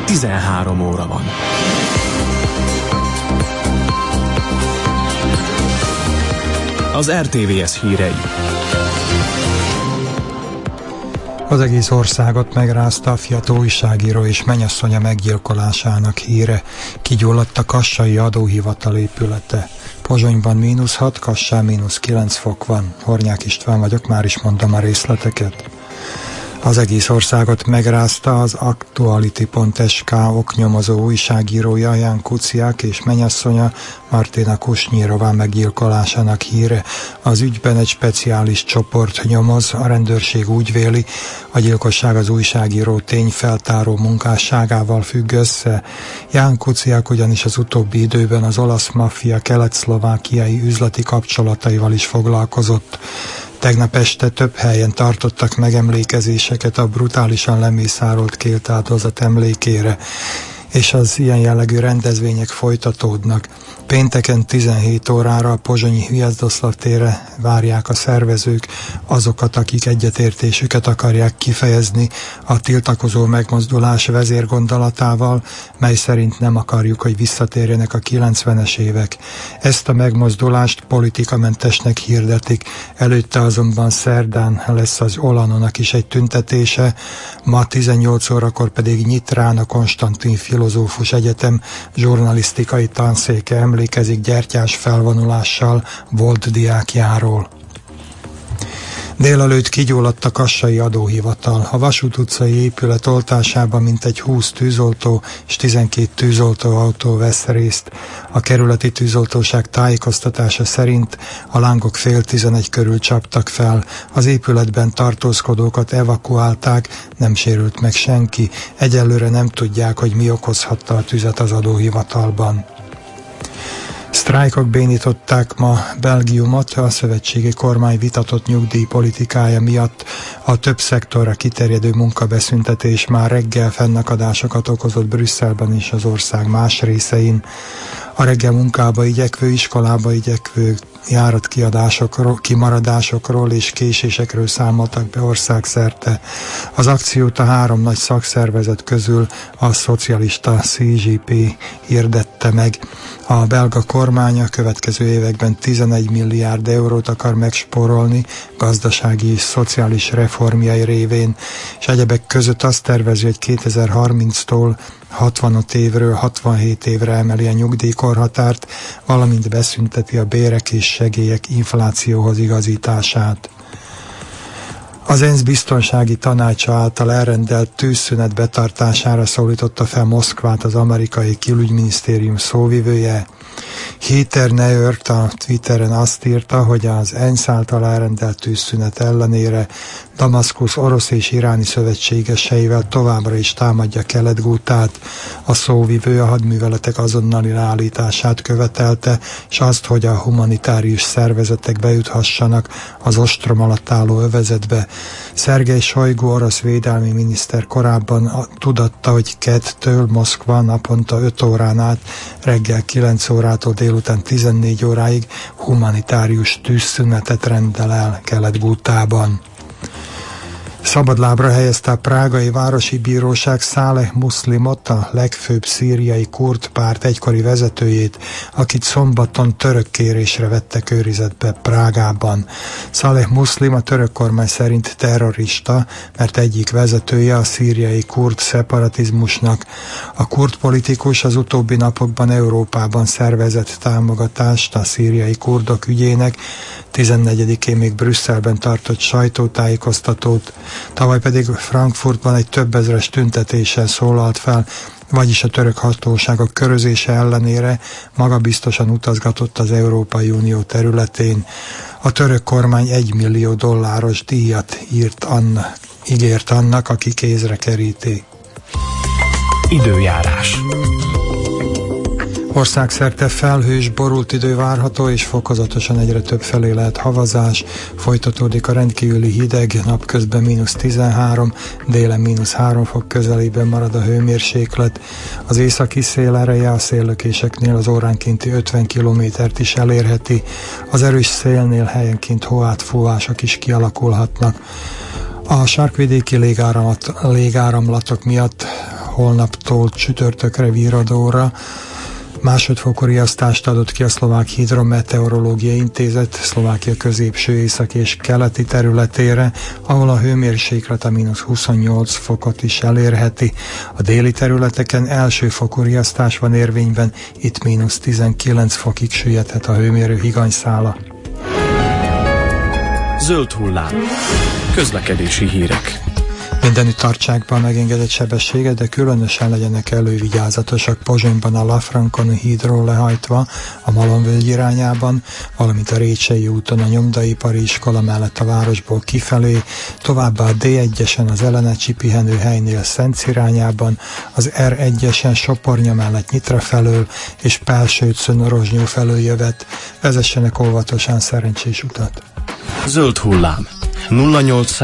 13 óra van. Az RTVS hírei. Az egész országot megrázta a fiatal újságíró és mennyasszonya meggyilkolásának híre. Kigyulladt a kassai adóhivatal épülete. Pozsonyban -6, Kassán -9 fok van. Hornyák István vagyok, már is mondom a részleteket. Az egész országot megrázta az Aktuality.sk oknyomozó újságírója Ján Kuciák és mennyasszonya Martina Kusnyírová meggyilkolásának híre. Az ügyben egy speciális csoport nyomoz, a rendőrség úgy véli, a gyilkosság az újságíró tényfeltáró munkásságával függ össze. Ján Kuciák ugyanis az utóbbi időben az olasz maffia kelet-szlovákiai üzleti kapcsolataival is foglalkozott. Tegnap este több helyen tartottak megemlékezéseket a brutálisan lemészárolt két áldozat emlékére, és az ilyen jellegű rendezvények folytatódnak. Pénteken 17 órára a pozsonyi Hviezdoszlav térre várják a szervezők azokat, akik egyetértésüket akarják kifejezni a tiltakozó megmozdulás vezérgondolatával, mely szerint nem akarjuk, hogy visszatérjenek a 90-es évek. Ezt a megmozdulást politikamentesnek hirdetik, előtte azonban szerdán lesz az Olanonak is egy tüntetése, ma 18 órakor pedig Nyitrán a Konstantin Filozófus Egyetem zsurnalisztikai tanszéke emlékezik gyertyás felvonulással volt diákjáról. Délelőtt kigyulladt a kassai adóhivatal. A Vasút utcai épület oltásában mintegy 20 tűzoltó és 12 tűzoltóautó vesz részt. A kerületi tűzoltóság tájékoztatása szerint a lángok fél 11 körül csaptak fel. Az épületben tartózkodókat evakuálták, nem sérült meg senki. Egyelőre nem tudják, hogy mi okozhatta a tüzet az adóhivatalban. Sztrájkok bénították ma Belgiumot, a szövetségi kormány vitatott nyugdíjpolitikája miatt a több szektorra kiterjedő munkabeszüntetés már reggel fennakadásokat okozott Brüsszelben és az ország más részein. A reggel munkába igyekvő, iskolába igyekvő járatkiadásokról, kimaradásokról és késésekről számoltak be országszerte. Az akciót a három nagy szakszervezet közül a szocialista CGP hirdette meg. A belga kormány a következő években 11 milliárd eurót akar megspórolni gazdasági és szociális reformjai révén, és egyebek között azt tervezi, hogy 2030-tól 65 évről 67 évre emeli a nyugdíjkorhatárt, valamint beszünteti a bérek és segélyek inflációhoz igazítását. Az ENSZ biztonsági tanácsa által elrendelt tűzszünet betartására szólította fel Moszkvát az amerikai külügyminisztérium szóvivője. Heather Nauert a Twitteren azt írta, hogy az ENSZ által elrendelt tűzszünet ellenére Damaszkusz orosz és iráni szövetségeseivel továbbra is támadja Kelet-Gútát. A szóvivő a hadműveletek azonnali leállítását követelte, és azt, hogy a humanitárius szervezetek bejuthassanak az ostrom alatt álló övezetbe. Szergej Sojgu orosz védelmi miniszter korábban tudatta, hogy kettől Moszkva naponta 5 órán át reggel 9 órától délután 14 óráig humanitárius tűzszünetet rendel el Kelet-Gútában. Szabadlábra helyezte a prágai városi bíróság Száleh Muszlimot, a legfőbb szíriai kurd párt egykori vezetőjét, akit szombaton török kérésre vettek őrizetbe Prágában. Száleh Muszlim a török kormány szerint terrorista, mert egyik vezetője a szíriai kurd szeparatizmusnak. A kurd politikus az utóbbi napokban Európában szervezett támogatást a szíriai kurdok ügyének, 14-én még Brüsszelben tartott sajtótájékoztatót, tavaly pedig Frankfurtban egy több ezres tüntetéssel szólalt fel, vagyis a török hatóságok körözése ellenére magabiztosan utazgatott az Európai Unió területén. A török kormány $1 millió díjat ígért annak, aki kézre keríti. Időjárás. Országszerte felhős, borult idő várható, és fokozatosan egyre több felé lehet havazás. Folytatódik a rendkívüli hideg, napközben -13, délen -3 fok közelében marad a hőmérséklet. Az északi szél ereje a széllökéseknél az óránkénti 50 kilométert is elérheti. Az erős szélnél helyenként hóátfúvások is kialakulhatnak. A sarkvidéki légáramlatok miatt holnaptól csütörtökre virradóra. Másodfokú riasztást adott ki a Szlovák Hidrometeorológiai Intézet Szlovákia középső, északi és keleti területére, ahol a hőmérséklet a -28 fokot is elérheti. A déli területeken elsőfokú riasztás van érvényben, itt -19 fokig süllyedhet a hőmérő higanyszála. Zöld hullám. Közlekedési hírek. Mindenütt tartsák be a megengedett sebességet, de különösen legyenek elővigyázatosak Pozsonyban a Lafranconi hídról lehajtva a Malomvölgy irányában, valamint a Récsei úton a Nyomdaipari Iskola mellett a városból kifelé, továbbá a D1-esen az Elenecsi pihenőhelynél Szenc irányában, az R1-esen Sopornya mellett Nyitra felől és Pálsőcön Rozsnyó felől jövet. Vezessenek óvatosan, szerencsés utat! Zöld hullám. 08